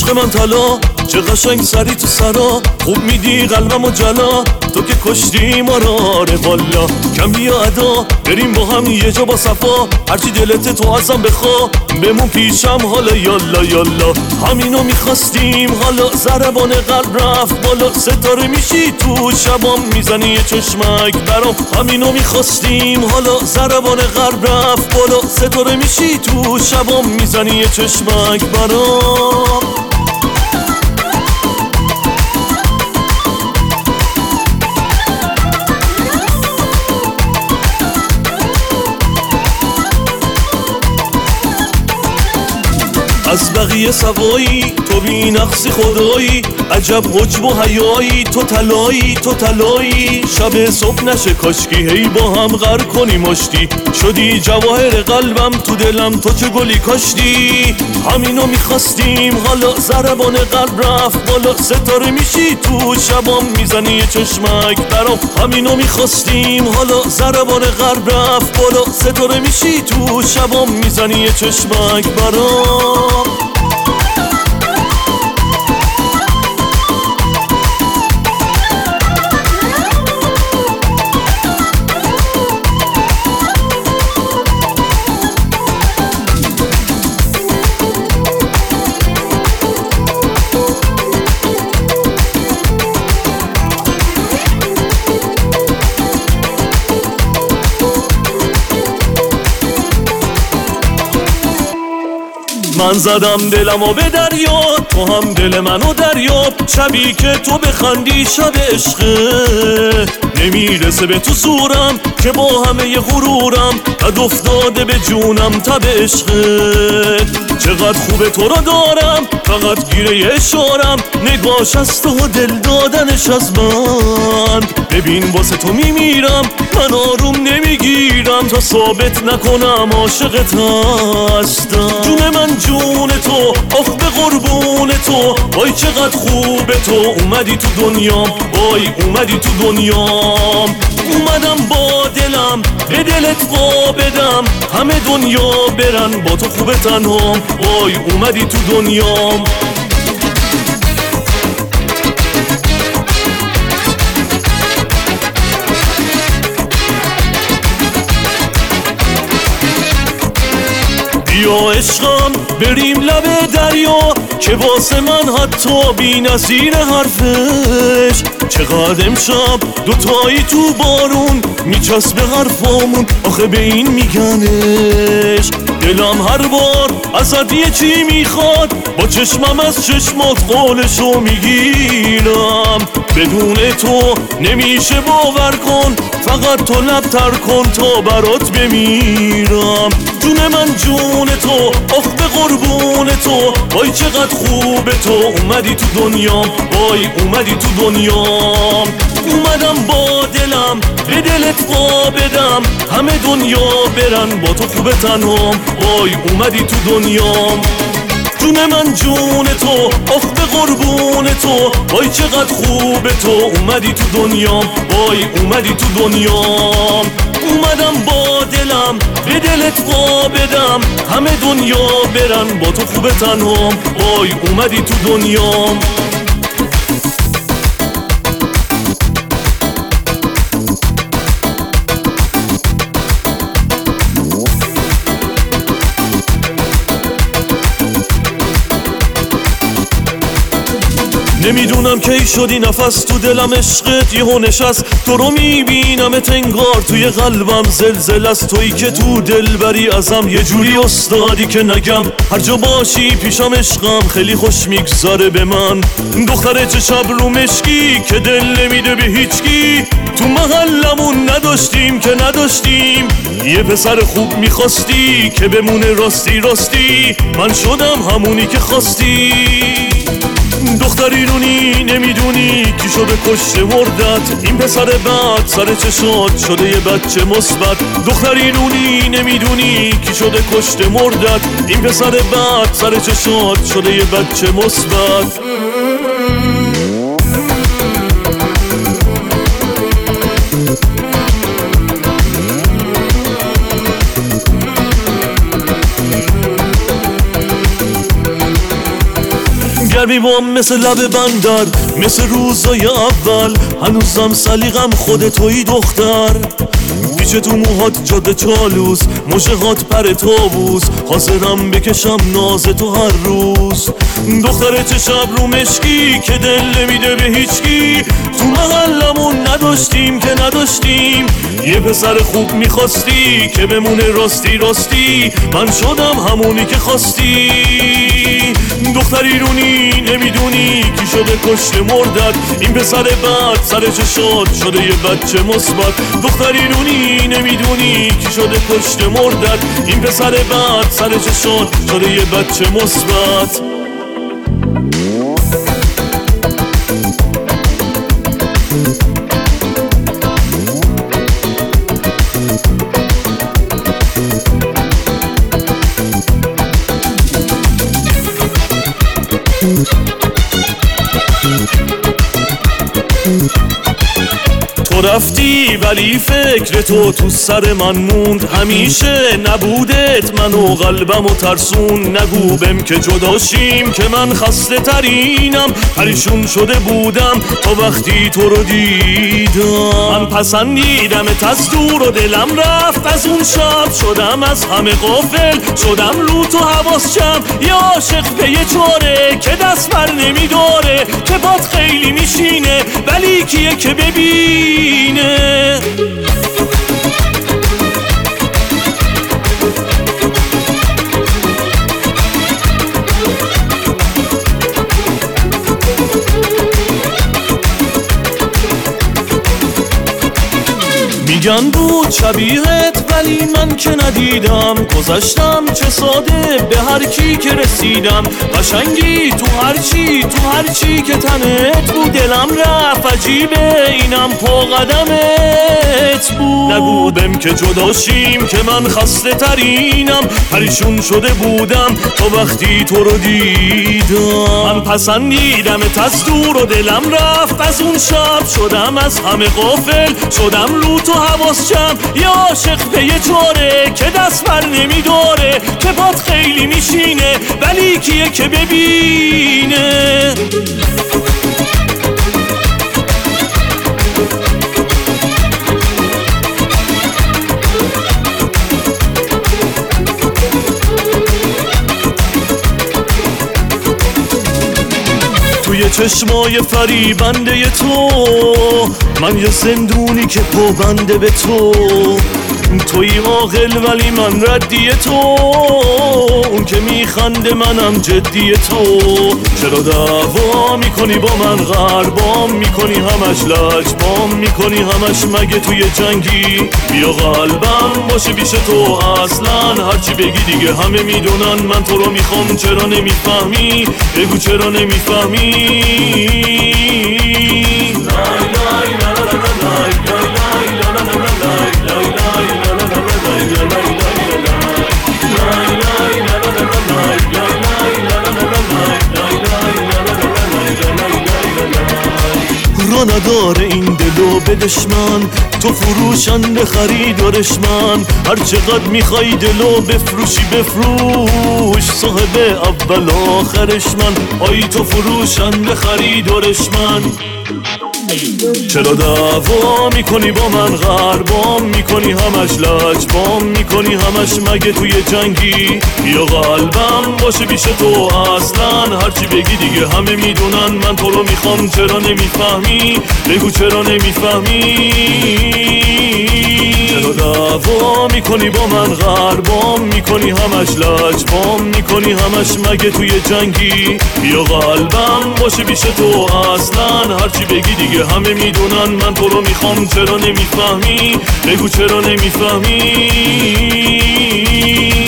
عشق من طلا، چه قشنگ سری تو سرا، خوب میدی قلبم و جلا، تو که کشتی ما را آره والا. کم بیا ادا بریم با هم یه جا با صفا، هرچی دلت تو ازم بخوا بمون پیشم حالا یالا یالا. همینو میخواستیم حالا ضربان قلب رفت بالا، ستاره میشی تو شبام میزنی یه چشمک برام. همینو میخواستیم حالا ضربان قلب رفت بالا، ستاره میشی تو شبام میزنی یه چشمک برام. از بقیه سوایی تو بی نقصی خدایی، عجب حجب و حیایی، تو طلایی تو طلایی. شب صبح نشه کاشکی هی با هم غر کنی مشتی، شدی جواهر قلبم تو دلم تو چه گلی کاشتی. همینو میخواستیم حالا ضربان قلب رفت بالا، ستاره میشی تو شبام میزنی یه چشمک برام. همینو میخواستیم حالا ضربان قلب رفت بالا، ستاره میشی تو شبام میزنی یه چشمک برام. من زدم دلمو به دریا، تو هم دل منو دریاب. شبی که تو بخندی شب عشقه، نمیرسه به تو زورم که با همه غرورم قد افتاده به جونم تب عشقه. چقدر خوبه تو رو دارم فقط گیره اشارم، نگاش از تو و دل دادنش از من. ببین واسه تو میمیرم من آروم نمیگیرم تا ثابت نکنم عاشقت هستم. جون من جون تو، آخ به قربون تو، وای چقدر خوبه تو اومدی تو دنیام، وای اومدی تو دنیام. اومدم با دلم به دلت وا بدم، همه دنیا برن با تو خوبه تنهام، وای اومدی تو دنیام. بیا عشقم بریم لب دریا، که واسه من حتی بی نظیر حرفش. چقدر امشب دوتایی تو بارون میچسبه حرفامون، آخه به این میگنش. دلم هر بار ازت یه چی میخواد، با چشمم از چشمات قولشو میگیرم. بدون تو نمیشه باور کن، فقط تو لبتر کن تا برات بمیرم. جون من جون تو، آخ به قربون تو، وای چقدر خوبه تو اومدی تو دنیام، وای اومدی تو دنیام. اومدم با دلم به دلت وا بدم، همه دنیا برن با تو خوبه تنهام، وای اومدی تو دنیام. جون من جون تو، آخ به قربون تو، وای چقدر خوبه تو اومدی تو دنیام، وای اومدی تو دنیام. اومدم با دلم به دلت وا بدم، همه دنیا برن با تو خوبه تنهام، وای اومدی تو دنیام. نمیدونم کی شدی نفس تو دلم، عشقت یهو نشست. تو رو میبینمت انگار توی قلبم زلزل است. تویی که تو دل بری ازم، یه جوری استادی که نگم. هر جا باشی پیشم عشقم خیلی خوش میگذره به من. دختر چه شب رو مشکی که دل نمیده به هیچکی. تو محلمون نداشتیم که نداشتیم، یه پسر خوب میخواستی که بمونه راستی راستی. من شدم همونی که خواستی. دختر ایرونی نمیدونی کی شده کشته مردت، این پسر بد سر چشات شده یه بچه مثبت. دختر ایرونی نمیدونی کی شده کشته مردت، این پسر بد سر چشات شده یه بچه مثبت. گر لبیبام مثل لب بندر، مثل روزای اول، هنوزم سلیقم خود توی دختر. پیچه تو موهات جاده چالوس، مژه هات پر تابوس، حاضرم بکشم ناز تو هر روز. دختر چه شب رو مشکی که دل نمیده به هیچکی، تو محلمون نداشتیم که نداشتیم. یه پسر خوب میخواستی که بمونه راستی راستی، من شدم همونی که خواستی. دختر ایرونی نمیدونی کی شده کشت مردد، این پسر بد سر چشات شده یه بچه مثبت. دختر ایرونی نمیدونی کی شده کشت مردد، این پسر بد سر چشات شده یه بچه مثبت. تو رفتی ولی فکر تو سر من موند همیشه، نبودت من و قلبمو ترسون. نگو بهم که جداشیم که من خسته ترینم، پریشون شده بودم تا وقتی تو رو دیدم. من پسندیدمت از دور و دلم رفت از اون شب، شدم از همه غافل، شدم رو تو حواس جمع. یه عاشق به یه چاره که دست بر نمیداره، که باد خیلی میشینه ولی کیه که ببینه. میگن بود شبیهت ولی من که ندیدم، گذشتم چه ساده به هر کی که رسیدم. قشنگی تو هرچی که تنت بود، دلم رفت عجیبه اینم پا قدمت بود. نگو بهم که جداشیم که من خسته ترینم، پریشون شده بودم تا وقتی تو رو دیدم. من پسندیدمت از دور و دلم رفت از اون شب، شدم از همه غافل، شدم رو تو حواس جمع. یه عاشق به یه چاره که دست بر نمیداره، که باد خیلی میشینه ولی کیه که ببینه. توی چشمای فریبنده تو من یه زندونی که پابنده به تو. توی عاقل ولی من ردی تو، اون که میخنده منم جدی تو. چرا دعوا میکنی با من، غربام میکنی همش، لجبام میکنی همش، مگه توی جنگی؟ بیا قلبم باشه پیش تو، اصلا هرچی بگی دیگه همه میدونن من تو رو میخوام. چرا نمیفهمی؟ بگو چرا نمیفهمی؟ را نداره این دلو بدش من، تو فروشنده خریدارش من. هر چقدر میخوای دلو بفروشی بفروش، صاحب اول آخرش من. آی تو فروشنده خریدارش من. چرا دعوا میکنی با من، غربام میکنی همش، لجبام میکنی همش، مگه توی جنگی؟ بیا قلبم باشه پیش تو، اصلا هرچی بگی دیگه همه میدونن من تو رو میخوام. چرا نمیفهمی؟ بگو چرا نمیفهمی؟ چرا دعوا میکنی با من، غربام میکنی همش، لجبام میکنی همش، مگه توی جنگی؟ بیا قلبم باشه پیش تو، اصلا هرچی بگی دیگه همه میدونن من تو رو میخوام. چرا نمیفهمی؟ بگو چرا نمیفهمی؟